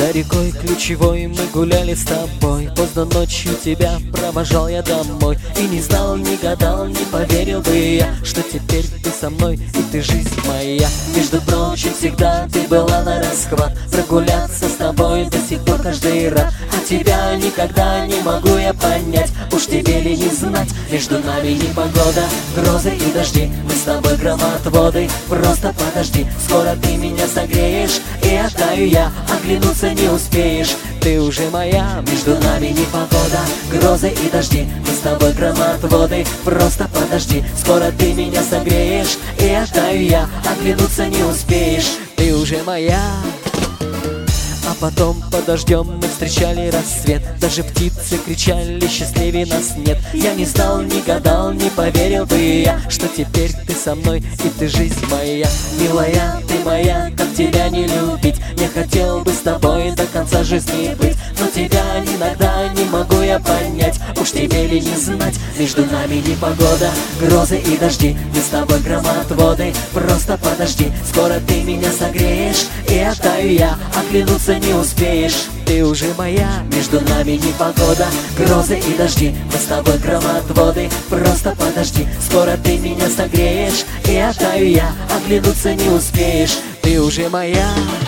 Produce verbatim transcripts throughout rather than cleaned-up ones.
За рекой ключевой мы гуляли с тобой. Поздно ночью тебя провожал я домой. И не знал, не гадал, не поверил бы я, что теперь ты со мной и ты жизнь моя. Между прочим, всегда ты была на расхват. Прогуляться с тобой до сих пор каждый рад. А тебя никогда не могу я понять. Уж тебе ли не знать, между нами непогода, грозы и дожди. Мы с тобой громотводы, просто подожди. Скоро ты меня согреешь, и оттаю я, оглянуться не успеешь. Ты уже моя, между нами непогода, грозы и дожди. Мы с тобой громотводы, просто подожди. Скоро ты меня согреешь, и оттаю я, оглянуться не успеешь. Ты уже моя. А потом под дождем мы встречали рассвет. Даже птицы кричали, счастливее нас нет. Я не знал, не гадал, не поверил бы я, что теперь ты со мной и ты жизнь моя. Милая, ты моя, как тебя не любить? Я хотел бы с тобой до конца жизни быть, но тебя иногда не могу я понять. Уж тебе ли не знать, между нами непогода, грозы и дожди. Мы с тобой громотводы, просто подожди. Скоро ты меня согреешь, и оттаю я, оглянуться не успеешь. Ты уже моя, между нами непогода, грозы и дожди. Мы с тобой громотводы, просто подожди. Скоро ты меня согреешь, и оттаю я, оглянуться не успеешь. Ты уже моя.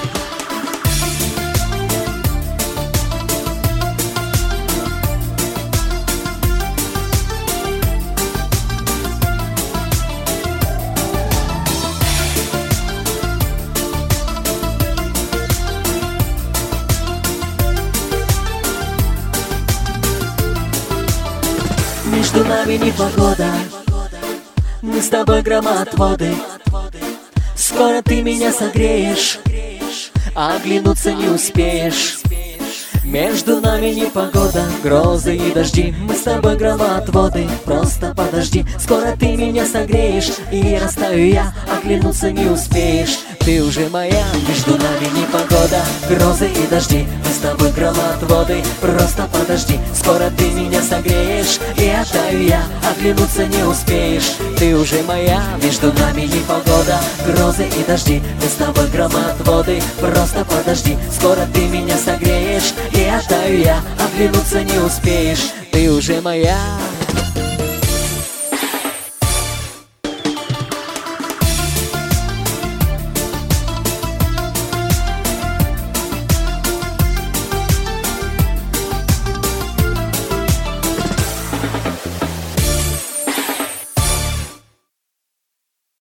Между нами непогода, мы с тобой громотводы. Скоро ты меня согреешь, а оглянуться не успеешь. Между нами непогода, грозы и дожди. Мы с тобой громотводы, просто подожди. Скоро ты меня согреешь, и растаю я, оглянуться не успеешь. Ты уже моя, между нами непогода, грозы и дожди. Мы с тобой громотводы, просто подожди. Скоро ты меня согреешь, и оттаю я, оглянуться не успеешь. Ты уже моя, между нами непогода, грозы и дожди. Мы с тобой громотводы, просто подожди. Скоро ты меня согреешь, и оттаю я, оглянуться не успеешь. Ты уже моя.